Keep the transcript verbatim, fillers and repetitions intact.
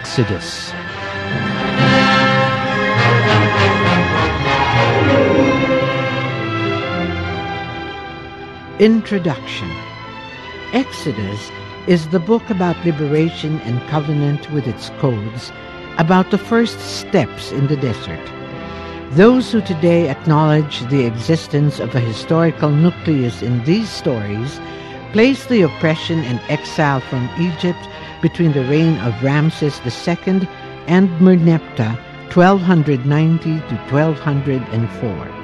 Exodus. Introduction. Exodus is the book about liberation and covenant with its codes, about the first steps in the desert. Those who today acknowledge the existence of a historical nucleus in these stories place the oppression and exile from Egypt between the reign of Ramses the Second and Merneptah, twelve ninety to twelve oh four.